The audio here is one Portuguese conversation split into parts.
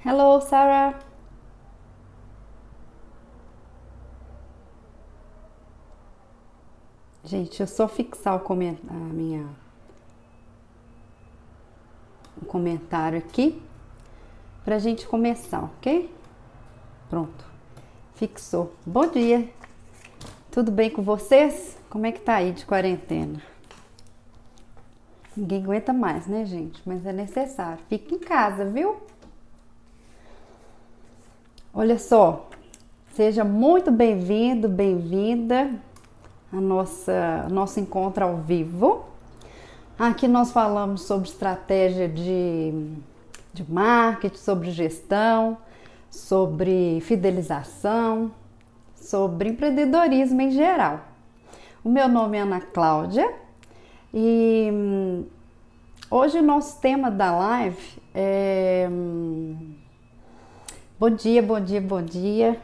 Hello, Sarah. Gente, deixa eu só fixar o comentário aqui pra gente começar, ok? Pronto, fixou. Bom dia, tudo bem com vocês? Como é que tá aí de quarentena? Ninguém aguenta mais, né, gente? Mas é necessário. Fica em casa, viu? Olha só, seja muito bem-vindo, bem-vinda a nosso encontro ao vivo. Aqui nós falamos sobre estratégia de marketing, sobre gestão, sobre fidelização, sobre empreendedorismo em geral. O meu nome é Ana Cláudia e hoje o nosso tema da live é... Bom dia, bom dia, bom dia.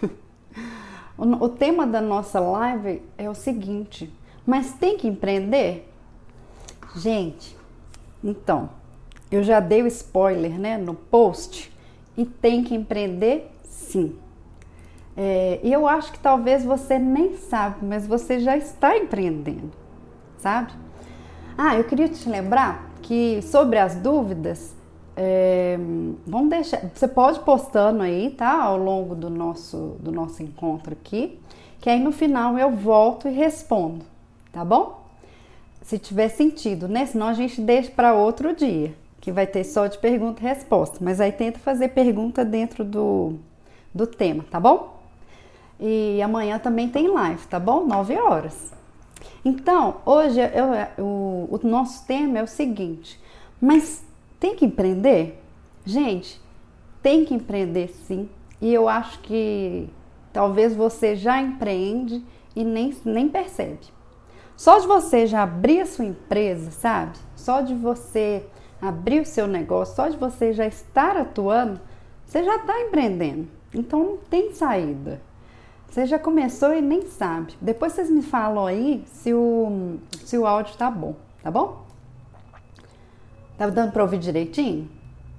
O tema da nossa live é o seguinte: mas tem que empreender? Gente, então, eu já dei o spoiler, né, no post, e tem que empreender sim. E eu acho que talvez você nem sabe, mas você já está empreendendo, sabe? Eu queria te lembrar que sobre as dúvidas, vamos deixar, você pode ir postando aí, tá? Ao longo do nosso encontro aqui, que aí no final eu volto e respondo, tá bom? Se tiver sentido, né? Senão a gente deixa para outro dia, que vai ter só de pergunta e resposta. Mas aí tenta fazer pergunta dentro do tema, tá bom? E amanhã também tem live, tá bom? 9 horas. Então, hoje o nosso tema é o seguinte: mas tem que empreender? Gente, tem que empreender sim. E eu acho que talvez você já empreende e nem percebe. Só de você já abrir a sua empresa, sabe? Só de você abrir o seu negócio, só de você já estar atuando, você já está empreendendo. Então não tem saída. Você já começou e nem sabe. Depois vocês me falam aí se o áudio tá bom, tá bom? Tá dando para ouvir direitinho?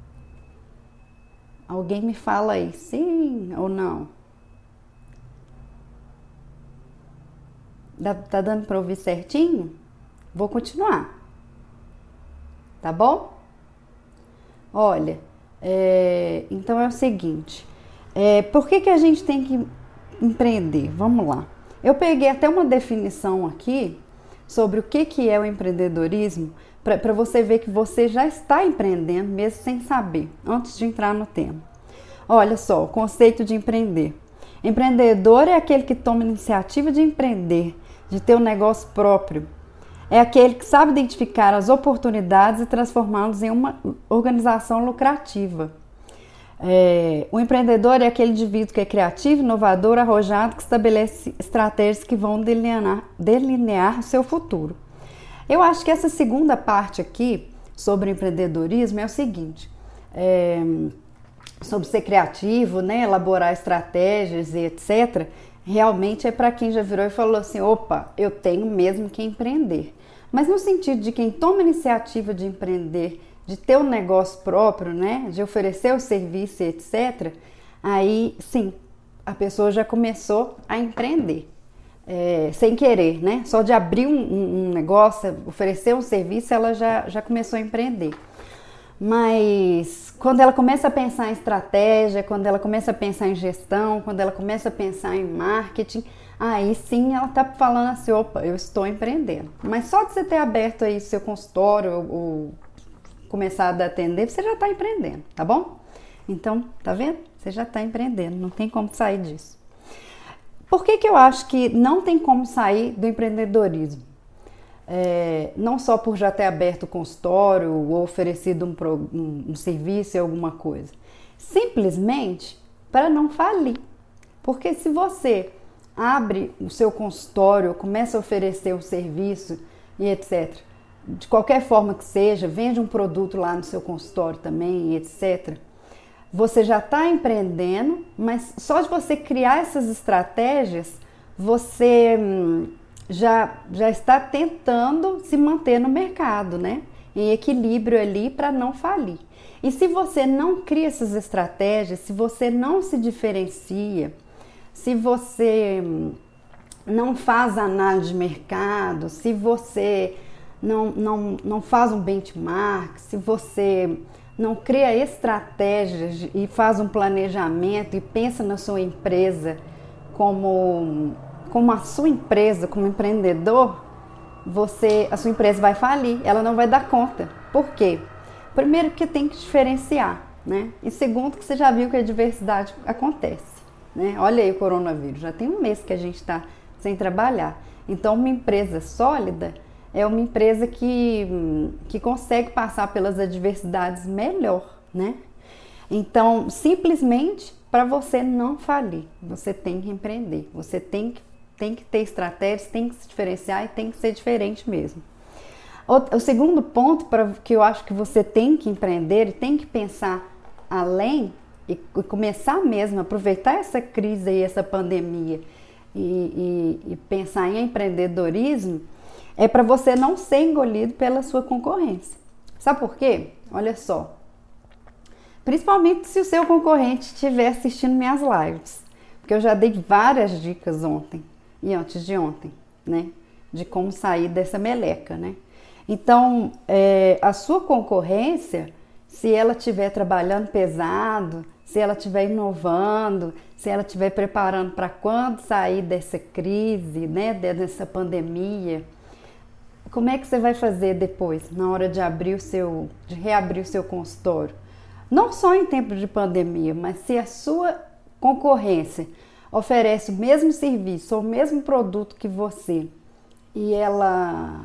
Alguém me fala aí, sim ou não? Tá dando para ouvir certinho? Vou continuar, tá bom? Olha, então é o seguinte, por que a gente tem que empreender? Vamos lá. Eu peguei até uma definição aqui sobre o que é o empreendedorismo, para você ver que você já está empreendendo mesmo sem saber, antes de entrar no tema. Olha só, o conceito de empreender. Empreendedor é aquele que toma iniciativa de empreender, de ter um negócio próprio. É aquele que sabe identificar as oportunidades e transformá-los em uma organização lucrativa. O empreendedor é aquele indivíduo que é criativo, inovador, arrojado, que estabelece estratégias que vão delinear o seu futuro. Eu acho que essa segunda parte aqui, sobre empreendedorismo, é o seguinte: sobre ser criativo, né, elaborar estratégias e etc., realmente é para quem já virou e falou assim: opa, eu tenho mesmo que empreender. Mas no sentido de quem toma a iniciativa de empreender, de ter um negócio próprio, né, de oferecer o serviço e etc., aí sim, a pessoa já começou a empreender. Sem querer, né? Só de abrir um negócio, oferecer um serviço, ela já começou a empreender. Mas quando ela começa a pensar em estratégia, quando ela começa a pensar em gestão, quando ela começa a pensar em marketing, aí sim ela tá falando assim: opa, eu estou empreendendo. Mas só de você ter aberto aí seu consultório ou começado a atender, você já está empreendendo, tá bom? Então, tá vendo? Você já está empreendendo, não tem como sair disso. Por que eu acho que não tem como sair do empreendedorismo? Não só por já ter aberto o consultório ou oferecido um serviço ou alguma coisa. Simplesmente para não falir. Porque se você abre o seu consultório, começa a oferecer o serviço e etc., de qualquer forma que seja, vende um produto lá no seu consultório também e etc., você já está empreendendo, mas só de você criar essas estratégias, você já está tentando se manter no mercado, né? Em equilíbrio ali para não falir. E se você não cria essas estratégias, se você não se diferencia, se você não faz análise de mercado, se você não faz um benchmark, se você não cria estratégias e faz um planejamento e pensa na sua empresa como a sua empresa, como empreendedor, a sua empresa vai falir, ela não vai dar conta. Por quê? Primeiro que tem que diferenciar, né? E segundo que você já viu que a diversidade acontece, né? Olha aí o coronavírus, já tem um mês que a gente está sem trabalhar. Então uma empresa sólida é uma empresa que consegue passar pelas adversidades melhor, né? Então, simplesmente para você não falir, você tem que empreender, você tem que ter estratégias, tem que se diferenciar e tem que ser diferente mesmo. O segundo ponto que eu acho que você tem que empreender e tem que pensar além e começar mesmo a aproveitar essa crise e essa pandemia e pensar em empreendedorismo, é para você não ser engolido pela sua concorrência. Sabe por quê? Olha só. Principalmente se o seu concorrente estiver assistindo minhas lives. Porque eu já dei várias dicas ontem e antes de ontem, né? De como sair dessa meleca, né? Então, a sua concorrência, se ela estiver trabalhando pesado, se ela estiver inovando, se ela estiver preparando para quando sair dessa crise, né? Dessa pandemia, como é que você vai fazer depois, na hora de reabrir o seu consultório? Não só em tempo de pandemia, mas se a sua concorrência oferece o mesmo serviço ou o mesmo produto que você e ela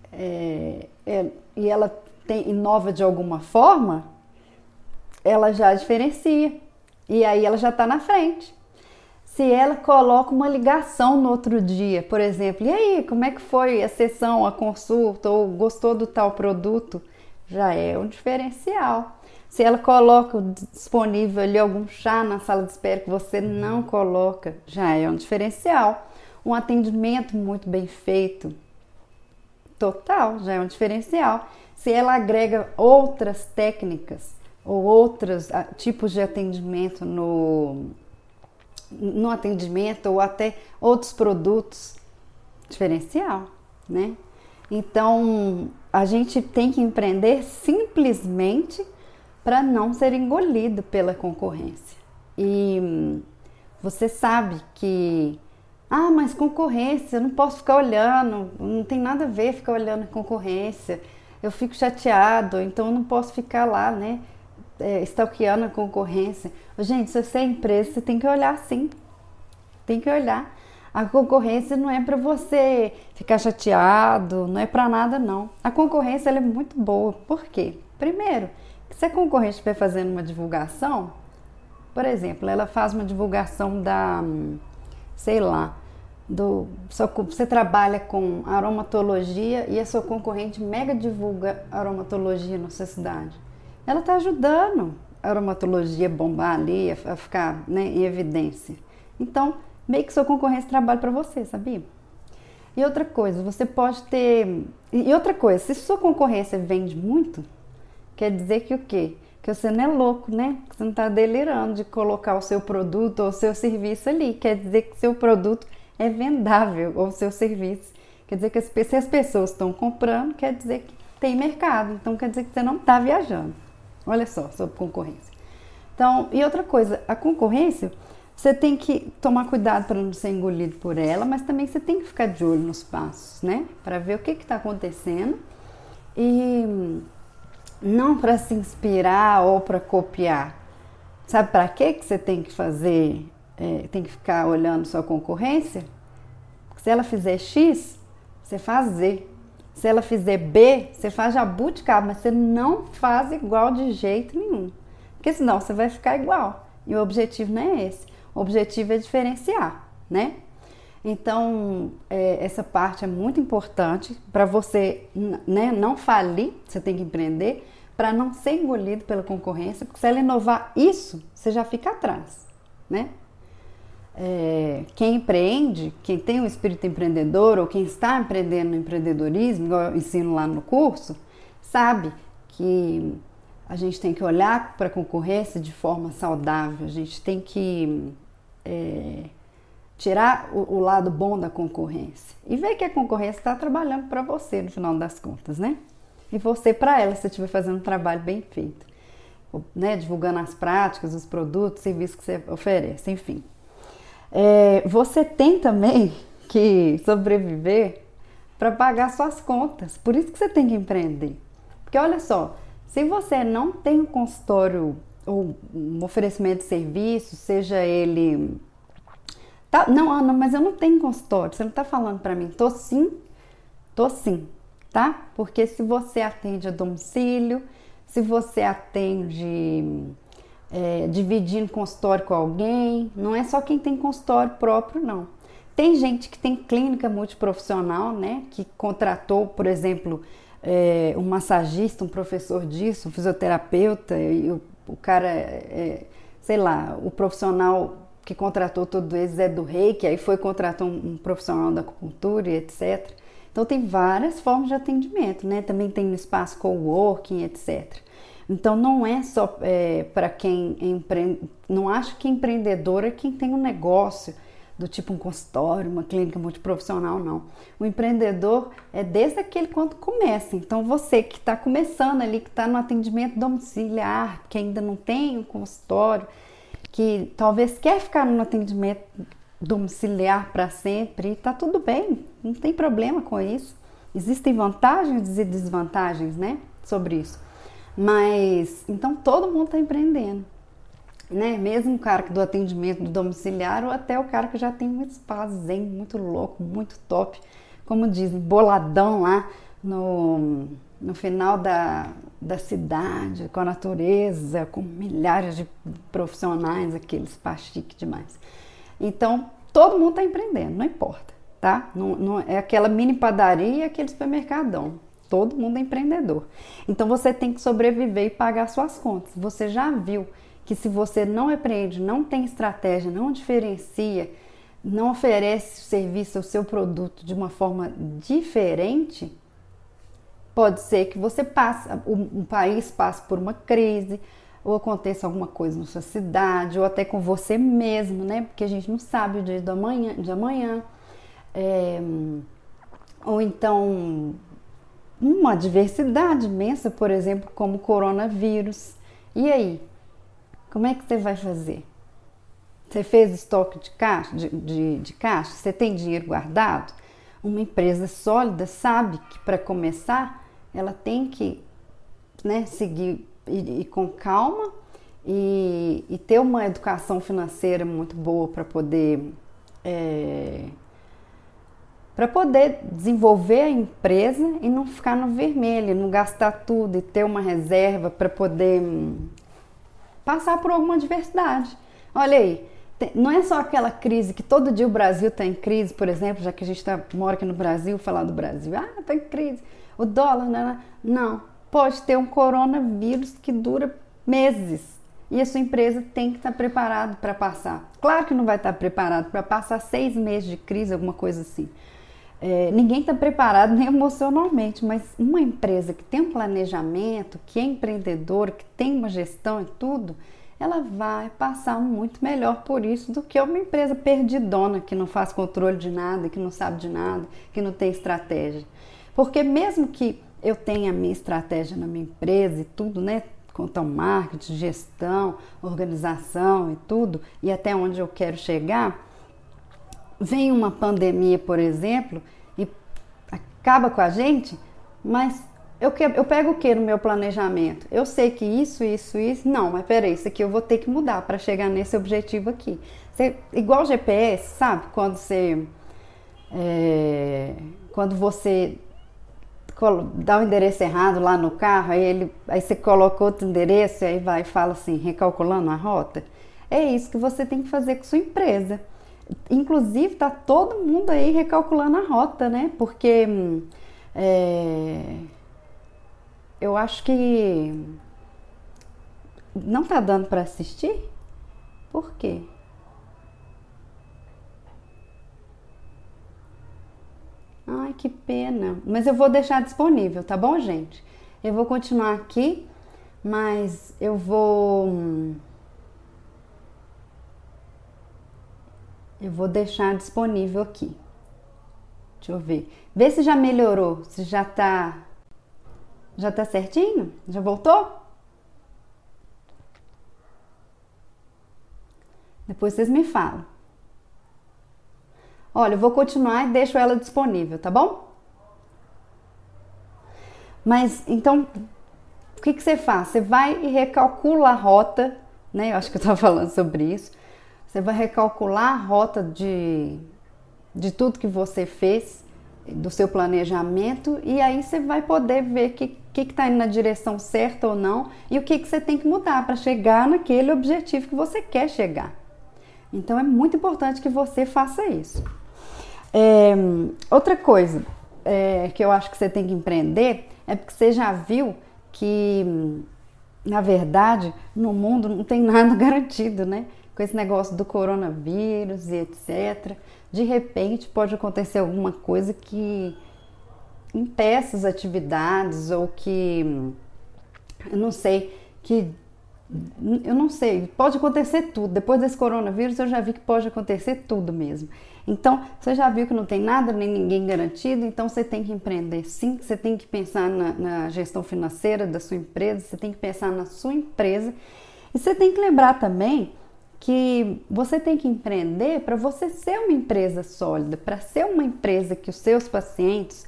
inova de alguma forma, ela já diferencia e aí ela já está na frente. Se ela coloca uma ligação no outro dia, por exemplo, e aí, como é que foi a sessão, a consulta, ou gostou do tal produto? Já é um diferencial. Se ela coloca disponível ali algum chá na sala de espera que você não coloca, já é um diferencial. Um atendimento muito bem feito, total, já é um diferencial. Se ela agrega outras técnicas ou outros tipos de atendimento no atendimento ou até outros produtos, diferencial, né? Então, a gente tem que empreender simplesmente para não ser engolido pela concorrência. E você sabe que, mas concorrência, eu não posso ficar olhando, não tem nada a ver ficar olhando a concorrência, eu fico chateado, então eu não posso ficar lá, né? Stalkeando a concorrência. Gente, se você é empresa, você tem que olhar sim. Tem que olhar. A concorrência não é para você ficar chateado, não é para nada não. A concorrência ela é muito boa. Por quê? Primeiro, se a concorrente estiver fazendo uma divulgação, por exemplo, ela faz uma divulgação você trabalha com aromatologia e a sua concorrente mega divulga aromatologia na sua cidade. Ela está ajudando a aromatologia a bombar ali, a ficar, né, em evidência. Então, meio que sua concorrência trabalha para você, sabia? E outra coisa, você pode ter... E outra coisa, se sua concorrência vende muito, quer dizer que o quê? Que você não é louco, né? Que você não está delirando de colocar o seu produto ou o seu serviço ali. Quer dizer que seu produto é vendável ou o seu serviço. Quer dizer que se as pessoas estão comprando, quer dizer que tem mercado. Então, quer dizer que você não está viajando. Olha só, sobre concorrência. Então, e outra coisa, a concorrência, você tem que tomar cuidado para não ser engolido por ela, mas também você tem que ficar de olho nos passos, né? Para ver o que está acontecendo e não para se inspirar ou para copiar. Sabe para que você tem que fazer, tem que ficar olhando sua concorrência? Se ela fizer X, você faz Z. Se ela fizer B, você faz jabuticaba, mas você não faz igual de jeito nenhum. Porque senão você vai ficar igual. E o objetivo não é esse. O objetivo é diferenciar, né? Então, essa parte é muito importante para você, né, não falir, você tem que empreender, para não ser engolido pela concorrência, porque se ela inovar isso, você já fica atrás, né? Quem empreende, quem tem um espírito empreendedor ou quem está empreendendo no empreendedorismo, igual eu ensino lá no curso, sabe que a gente tem que olhar para a concorrência de forma saudável, a gente tem que tirar o lado bom da concorrência e ver que a concorrência está trabalhando para você no final das contas, né? E você para ela, se estiver fazendo um trabalho bem feito, né? Divulgando as práticas, os produtos, serviços que você oferece, enfim. Você tem também que sobreviver para pagar suas contas, por isso que você tem que empreender. Porque olha só, se você não tem um consultório ou um oferecimento de serviço, seja ele... Tá, não, Ana, mas eu não tenho consultório, você não está falando para mim. Tô sim, tá? Porque se você atende a domicílio, se você atende dividindo consultório com alguém, não é só quem tem consultório próprio, não. Tem gente que tem clínica multiprofissional, né? Que contratou, por exemplo, um massagista, um professor disso, um fisioterapeuta, e o cara, sei lá, o profissional que contratou todos eles é do Reiki, aí foi contratar um profissional da acupuntura e etc. Então tem várias formas de atendimento, né? Também tem no espaço coworking, etc. Então não é só para quem empreende, não acho que empreendedor é quem tem um negócio do tipo um consultório, uma clínica multiprofissional, não. O empreendedor é desde aquele quando começa. Então você que está começando ali, que está no atendimento domiciliar, que ainda não tem um consultório, que talvez quer ficar no atendimento domiciliar para sempre, tá tudo bem, não tem problema com isso. Existem vantagens e desvantagens, né, sobre isso. Mas, então todo mundo está empreendendo, né? Mesmo o cara do atendimento do domiciliar ou até o cara que já tem um espaço zen muito louco, muito top, como dizem, boladão lá no final da cidade, com a natureza, com milhares de profissionais, aqueles pachique demais. Então, todo mundo está empreendendo, não importa, tá? Não, é aquela mini padaria, aquele supermercadão. Todo mundo é empreendedor. Então, você tem que sobreviver e pagar suas contas. Você já viu que se você não empreende, não tem estratégia, não diferencia, não oferece o serviço, o seu produto de uma forma diferente, pode ser que você passe, o país passe por uma crise, ou aconteça alguma coisa na sua cidade, ou até com você mesmo, né? Porque a gente não sabe o dia de amanhã. Ou então uma adversidade imensa, por exemplo, como o coronavírus. E aí? Como é que você vai fazer? Você fez estoque de caixa? Você tem dinheiro guardado? Uma empresa sólida sabe que para começar ela tem que, né, seguir e com calma e ter uma educação financeira muito boa para poder desenvolver a empresa e não ficar no vermelho, não gastar tudo e ter uma reserva para poder passar por alguma adversidade. Olha aí, não é só aquela crise que todo dia o Brasil está em crise, por exemplo, já que a gente mora aqui no Brasil, falar do Brasil, está em crise, o dólar, não, pode ter um coronavírus que dura meses e a sua empresa tem que estar preparada para passar. Claro que não vai estar preparado para passar 6 meses de crise, alguma coisa assim. Ninguém está preparado nem emocionalmente, mas uma empresa que tem um planejamento, que é empreendedora, que tem uma gestão e tudo, ela vai passar muito melhor por isso do que uma empresa perdidona, que não faz controle de nada, que não sabe de nada, que não tem estratégia. Porque mesmo que eu tenha a minha estratégia na minha empresa e tudo, né, quanto ao marketing, gestão, organização e tudo, e até onde eu quero chegar, vem uma pandemia, por exemplo, e acaba com a gente, mas eu pego o que no meu planejamento? Eu sei que isso, não, mas peraí, isso aqui eu vou ter que mudar para chegar nesse objetivo aqui. Igual GPS, sabe? Quando você dá o endereço errado lá no carro, aí você coloca outro endereço e aí vai e fala assim, recalculando a rota. É isso que você tem que fazer com sua empresa. Inclusive, tá todo mundo aí recalculando a rota, né? Porque eu acho que não tá dando para assistir. Por quê? Ai, que pena. Mas eu vou deixar disponível, tá bom, gente? Eu vou continuar aqui mas eu vou deixar disponível aqui. Deixa eu ver. Vê se já melhorou, se já tá certinho? Já voltou? Depois vocês me falam. Olha, eu vou continuar e deixo ela disponível, tá bom? Mas então, o que você faz? Você vai e recalcula a rota, né? Eu acho que eu estava falando sobre isso. Você vai recalcular a rota de tudo que você fez, do seu planejamento, e aí você vai poder ver o que está indo na direção certa ou não e o que você tem que mudar para chegar naquele objetivo que você quer chegar. Então é muito importante que você faça isso. Outra coisa que eu acho que você tem que empreender é porque você já viu que, na verdade, no mundo não tem nada garantido, né? Com esse negócio do coronavírus e etc. De repente pode acontecer alguma coisa que impeça as atividades ou que, eu não sei, pode acontecer tudo. Depois desse coronavírus eu já vi que pode acontecer tudo mesmo. Então, você já viu que não tem nada nem ninguém garantido, então você tem que empreender sim, você tem que pensar na gestão financeira da sua empresa, você tem que pensar na sua empresa e você tem que lembrar também que você tem que empreender para você ser uma empresa sólida, para ser uma empresa que os seus pacientes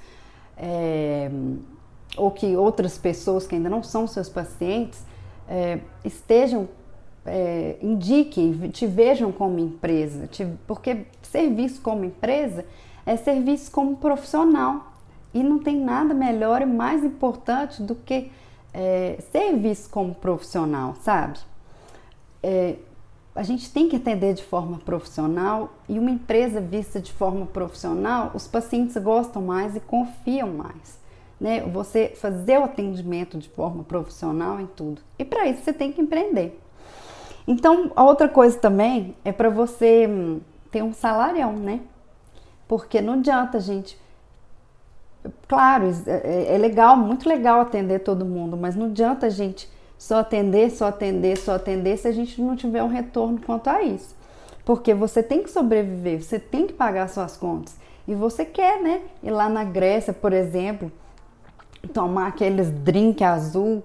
ou que outras pessoas que ainda não são seus pacientes indiquem, te vejam como empresa, porque serviço como empresa é serviço como profissional e não tem nada melhor e mais importante do que serviço como profissional, sabe? A gente tem que atender de forma profissional e uma empresa vista de forma profissional, os pacientes gostam mais e confiam mais, né? Você fazer o atendimento de forma profissional em tudo. E para isso você tem que empreender. Então, a outra coisa também é para você ter um salarião, né? Porque não adianta, gente. Claro, é legal, muito legal atender todo mundo, mas não adianta a gente só atender se a gente não tiver um retorno quanto a isso. Porque você tem que sobreviver, você tem que pagar suas contas. E você quer, né? Ir lá na Grécia, por exemplo, tomar aqueles drink azul,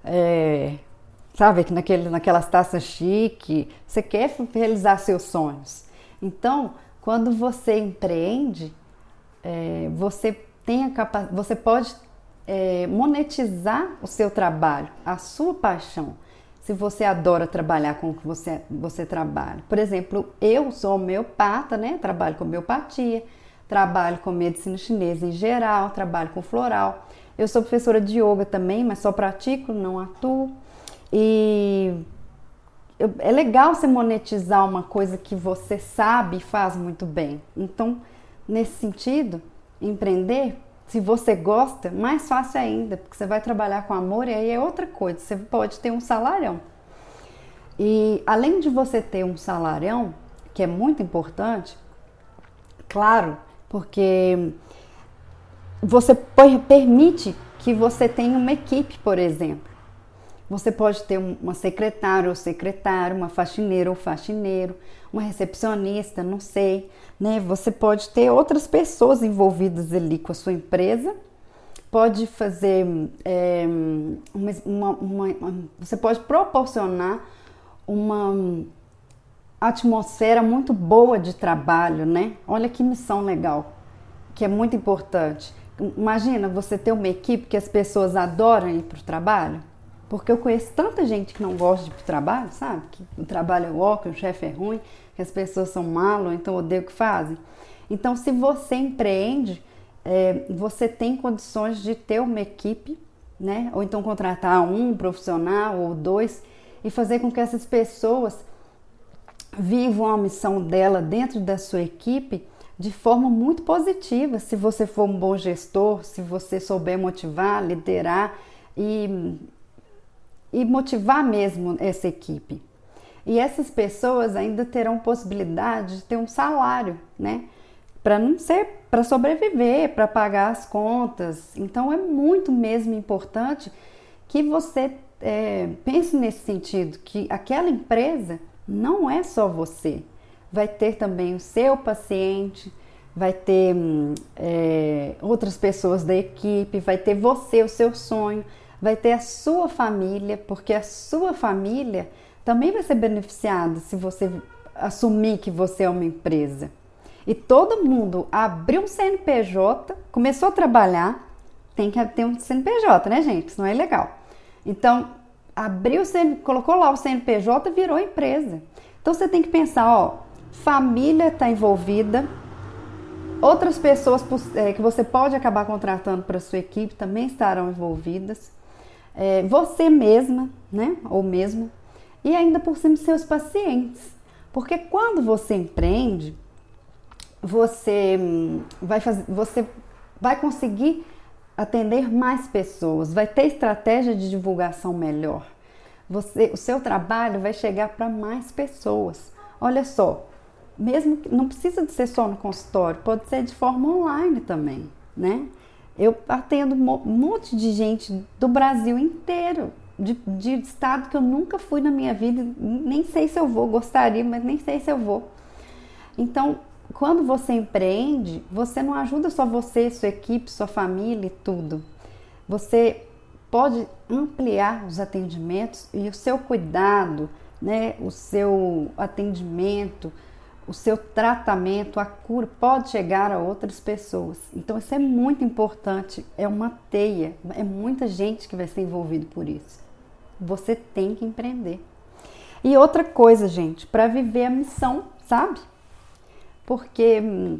sabe, naquelas taças chique. Você quer realizar seus sonhos. Então, quando você empreende, você pode monetizar o seu trabalho, a sua paixão, se você adora trabalhar com o que você trabalha. Por exemplo, eu sou homeopata, né? Trabalho com homeopatia, trabalho com medicina chinesa em geral, trabalho com floral. Eu sou professora de yoga também, mas só pratico, não atuo. E é legal você monetizar uma coisa que você sabe e faz muito bem. Então, nesse sentido, empreender, se você gosta, mais fácil ainda, porque você vai trabalhar com amor e aí é outra coisa, você pode ter um salarião. E além de você ter um salarião, que é muito importante, claro, porque você permite que você tenha uma equipe, por exemplo. Você pode ter uma secretária ou secretário, uma faxineira ou faxineiro, uma recepcionista, não sei, né? Você pode ter outras pessoas envolvidas ali com a sua empresa, pode fazer, você pode proporcionar uma atmosfera muito boa de trabalho, né? Olha que missão legal, que é muito importante. Imagina você ter uma equipe que as pessoas adoram ir para o trabalho. Porque eu conheço tanta gente que não gosta de ir pro trabalho, sabe? Que o trabalho é ó, que o chefe é ruim, que as pessoas são malas, ou então odeiam o que fazem. Então, se você empreende, você tem condições de ter uma equipe, né? Ou então contratar um profissional ou dois e fazer com que essas pessoas vivam a missão dela dentro da sua equipe de forma muito positiva. Se você for um bom gestor, se você souber motivar, liderar e motivar mesmo essa equipe. E essas pessoas ainda terão possibilidade de ter um salário, né? Para sobreviver, para pagar as contas. Então é muito mesmo importante que você pense nesse sentido, que aquela empresa não é só você. Vai ter também o seu paciente, vai ter outras pessoas da equipe, vai ter você, o seu sonho, vai ter a sua família, porque a sua família também vai ser beneficiada se você assumir que você é uma empresa. E todo mundo abriu um CNPJ, começou a trabalhar, tem que ter um CNPJ, né, gente? Isso não é legal. Então, colocou lá o CNPJ, virou empresa. Então, você tem que pensar, família está envolvida, outras pessoas que você pode acabar contratando para a sua equipe também estarão envolvidas, você mesma, né, ou mesmo, e ainda por cima seus pacientes. Porque quando você empreende, você vai conseguir atender mais pessoas, vai ter estratégia de divulgação melhor. O seu trabalho vai chegar para mais pessoas. Olha só, mesmo que não precisa de ser só no consultório, pode ser de forma online também, né? Eu atendo um monte de gente do Brasil inteiro, de estado que eu nunca fui na minha vida, nem sei se eu vou, gostaria, mas nem sei se eu vou. Então, quando você empreende, você não ajuda só você, sua equipe, sua família e tudo. Você pode ampliar os atendimentos e o seu cuidado, né, o seu atendimento, o seu tratamento, a cura pode chegar a outras pessoas. Então isso é muito importante, é uma teia, é muita gente que vai ser envolvida por isso. Você tem que empreender. E outra coisa, gente, para viver a missão, sabe? Porque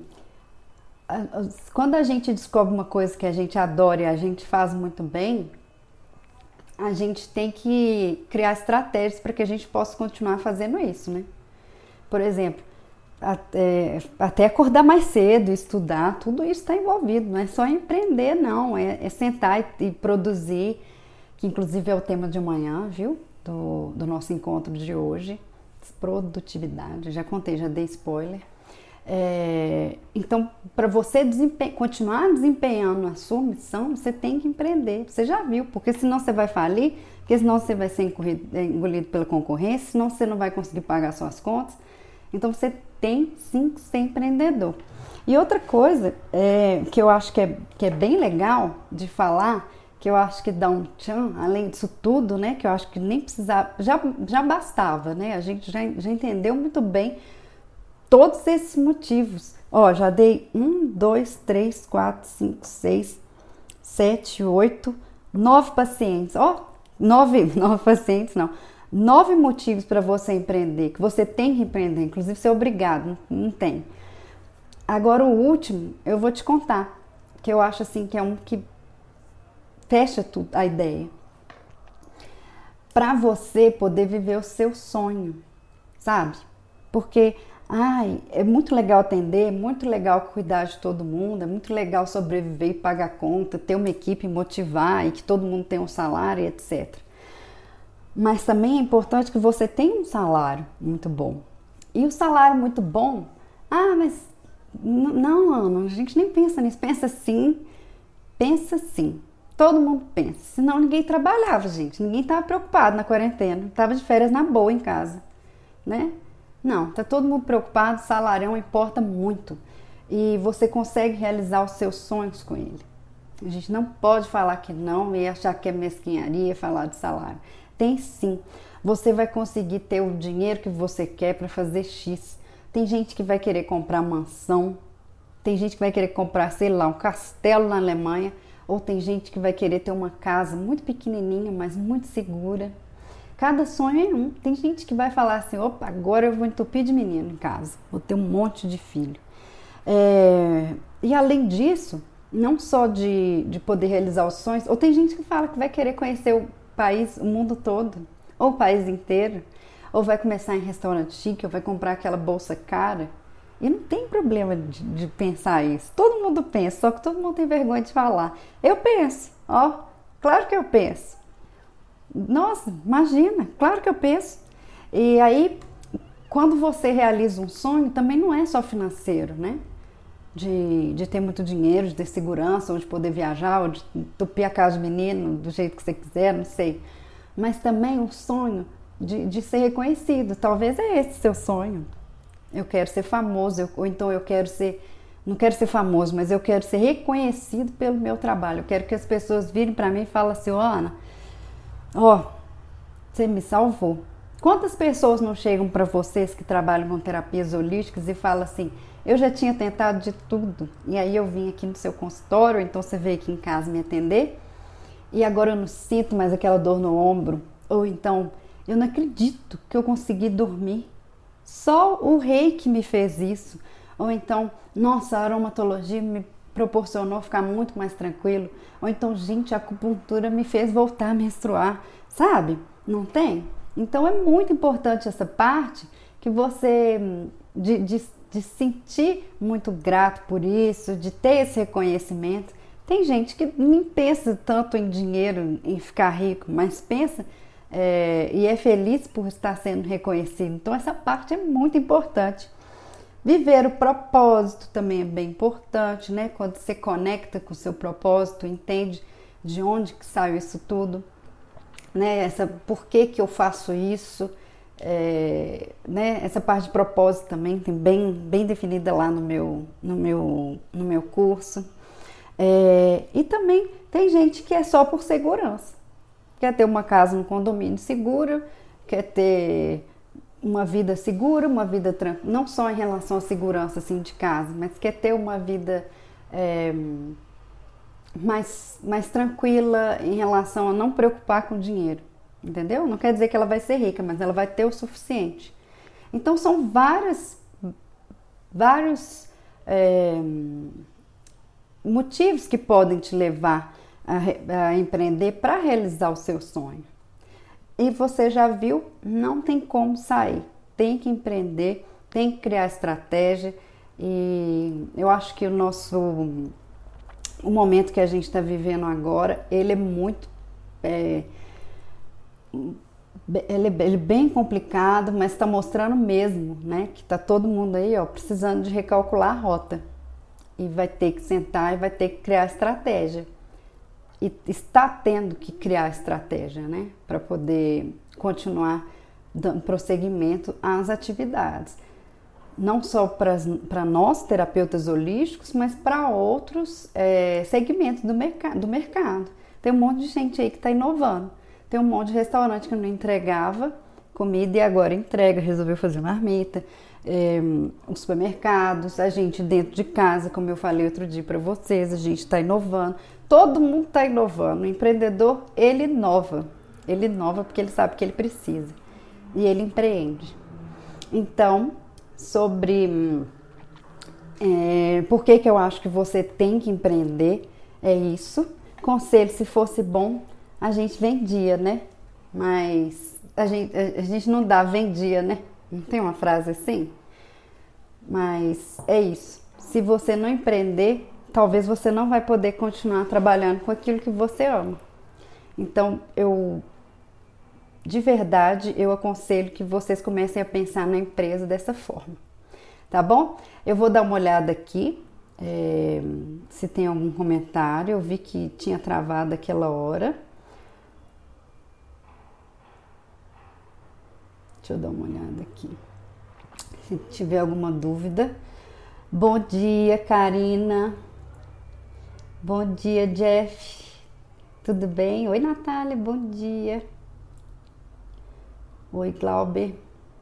quando a gente descobre uma coisa que a gente adora e a gente faz muito bem, a gente tem que criar estratégias para que a gente possa continuar fazendo isso, né? Por exemplo, até acordar mais cedo, estudar, tudo isso está envolvido, não é só empreender, não, é sentar e produzir, que inclusive é o tema de amanhã, viu? Do nosso encontro de hoje, produtividade, já contei, já dei spoiler. Então, para você continuar desempenhando a sua missão, você tem que empreender. Você já viu, porque senão você vai falir, porque senão você vai ser engolido pela concorrência, senão você não vai conseguir pagar suas contas. Então, você tem sim que ser empreendedor. E outra coisa que eu acho que é bem legal de falar, que eu acho que dá um tchan, além disso tudo, né? Que eu acho que nem precisava, já bastava, né? A gente já entendeu muito bem todos esses motivos. Já dei 1, 2, 3, 4, 5, 6, 7, 8, 9 pacientes. 9 pacientes, não. 9 motivos para você empreender, que você tem que empreender, inclusive ser obrigado, não tem. Agora o último, eu vou te contar, que eu acho assim que é um que fecha tudo, a ideia. Para você poder viver o seu sonho, sabe? Porque é muito legal atender, é muito legal cuidar de todo mundo, é muito legal sobreviver e pagar conta, ter uma equipe, motivar e que todo mundo tenha um salário, etc. Mas também é importante que você tenha um salário muito bom. E o salário muito bom, mas não, Ana, a gente nem pensa nisso, pensa sim. Todo mundo pensa, senão ninguém trabalhava, gente, ninguém estava preocupado na quarentena, estava de férias na boa em casa, né? Não, tá todo mundo preocupado, salarião importa muito e você consegue realizar os seus sonhos com ele. A gente não pode falar que não e achar que é mesquinharia falar de salário. Tem sim, você vai conseguir ter o dinheiro que você quer para fazer X. Tem gente que vai querer comprar mansão, tem gente que vai querer comprar, sei lá, um castelo na Alemanha, ou tem gente que vai querer ter uma casa muito pequenininha, mas muito segura. Cada sonho é um. Tem gente que vai falar assim, opa, agora eu vou entupir de menino em casa, vou ter um monte de filho. E além disso, não só de poder realizar os sonhos, ou tem gente que fala que vai querer conhecer o país, o mundo todo, ou o país inteiro, ou vai começar em restaurante chique, ou vai comprar aquela bolsa cara. E não tem problema de pensar isso. Todo mundo pensa, só que todo mundo tem vergonha de falar. Eu penso, claro que eu penso. Nossa, imagina, claro que eu penso. E aí, quando você realiza um sonho, também não é só financeiro, né? De ter muito dinheiro, de ter segurança, ou de poder viajar, ou de entupir a casa de menino do jeito que você quiser, não sei. mas também o sonho de ser reconhecido. Talvez é esse seu sonho. Eu quero ser famoso, ou então eu quero ser, não quero ser famoso, mas eu quero ser reconhecido pelo meu trabalho. Eu quero que as pessoas virem para mim e falem assim, Ana, você me salvou. Quantas pessoas não chegam para vocês que trabalham com terapias holísticas e falam assim, eu já tinha tentado de tudo, e aí eu vim aqui no seu consultório, ou então você veio aqui em casa me atender, e agora eu não sinto mais aquela dor no ombro, ou então, eu não acredito que eu consegui dormir, só o reiki me fez isso, ou então, nossa, a aromatologia me proporcionou ficar muito mais tranquilo, ou então, gente, a acupuntura me fez voltar a menstruar, sabe? Não tem? Então é muito importante essa parte que você, de sentir muito grato por isso, de ter esse reconhecimento. Tem gente que nem pensa tanto em dinheiro, em ficar rico, mas pensa e é feliz por estar sendo reconhecido. Então essa parte é muito importante. Viver o propósito também é bem importante, né? Quando você conecta com o seu propósito, entende de onde que saiu isso tudo, né? Por que eu faço isso, né? Essa parte de propósito também tem bem definida lá no meu curso. E também tem gente que é só por segurança. Quer ter uma casa, um condomínio seguro, quer ter uma vida segura, uma vida tranquila, não só em relação à segurança assim, de casa, mas quer ter uma vida mais tranquila em relação a não preocupar com dinheiro, entendeu? Não quer dizer que ela vai ser rica, mas ela vai ter o suficiente. Então são vários motivos que podem te levar a empreender para realizar o seu sonho. E você já viu, não tem como sair, tem que empreender, tem que criar estratégia. E eu acho que o momento que a gente está vivendo agora, ele é muito ele é bem complicado, mas está mostrando mesmo, né, que está todo mundo aí precisando de recalcular a rota e vai ter que sentar e vai ter que criar estratégia. E está tendo que criar estratégia, né, para poder continuar dando prosseguimento às atividades. Não só para nós, terapeutas holísticos, mas para outros segmentos do mercado. Tem um monte de gente aí que está inovando. Tem um monte de restaurante que não entregava comida e agora entrega, resolveu fazer marmita. Os supermercados, a gente dentro de casa, como eu falei outro dia para vocês, a gente está inovando. Todo mundo está inovando. O empreendedor, ele inova porque ele sabe que ele precisa e ele empreende. Então, sobre por que eu acho que você tem que empreender, é isso. Conselho, se fosse bom, a gente vendia, né? Mas a gente não vendia, né? Não tem uma frase assim? Mas é isso. Se você não empreender, talvez você não vai poder continuar trabalhando com aquilo que você ama. Então, de verdade, eu aconselho que vocês comecem a pensar na empresa dessa forma. Tá bom? Eu vou dar uma olhada aqui, se tem algum comentário. Eu vi que tinha travado aquela hora. Deixa eu dar uma olhada aqui. Se tiver alguma dúvida. Bom dia, Karina. Bom dia, Jeff. Tudo bem? Oi, Natália. Bom dia. Oi, Glauber.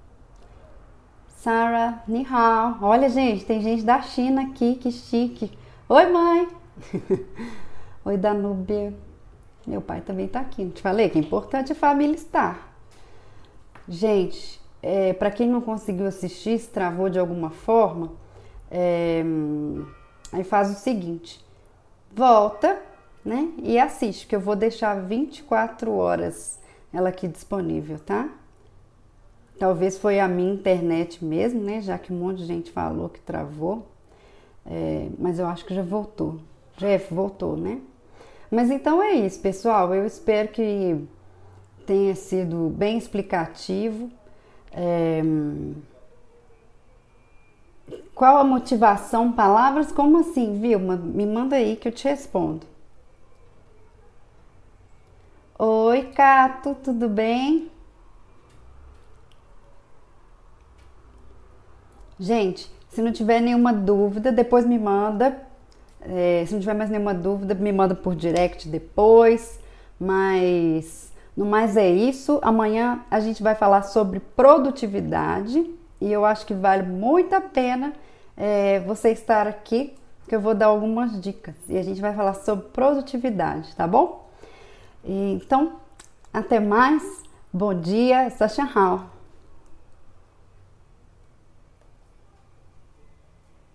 Sara, ni hao. Olha, gente, tem gente da China aqui, que chique. Oi, mãe. Oi, Danúbia. Meu pai também tá aqui. Não te falei que é importante a família estar. Gente, para quem não conseguiu assistir, se travou de alguma forma, aí faz o seguinte, volta, né, e assiste, que eu vou deixar 24 horas ela aqui disponível, tá? Talvez foi a minha internet mesmo, né, já que um monte de gente falou que travou, mas eu acho que já voltou. Jeff, voltou, né? Mas então é isso, pessoal, eu espero que tenha sido bem explicativo. Qual a motivação? Palavras como assim, Vilma? Me manda aí que eu te respondo. Oi, Cato, tudo bem? Gente, se não tiver nenhuma dúvida, depois me manda. Se não tiver mais nenhuma dúvida, me manda por direct depois. Mas no mais é isso. Amanhã a gente vai falar sobre produtividade e eu acho que vale muito a pena você estar aqui, que eu vou dar algumas dicas e a gente vai falar sobre produtividade, tá bom? Então, até mais. Bom dia, Sasha Hao.